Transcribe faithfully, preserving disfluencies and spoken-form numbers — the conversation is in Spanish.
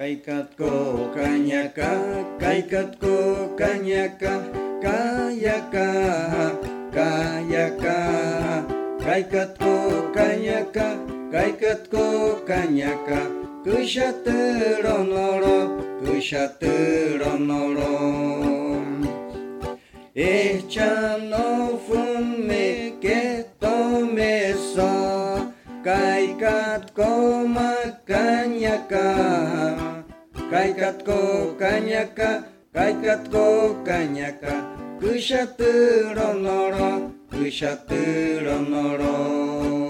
Kaikatko kanyaka, kaikatko kanyaka, kayaka, kayaka. Kaikatko kanyaka, kaikatko kanyaka, kushateronoro, kushateronoro. Echano funme que tome so, kaikatko makanyaka, kaikatko kanyaka, kaikatko kanyaka, kushateronoro, kushateronoro.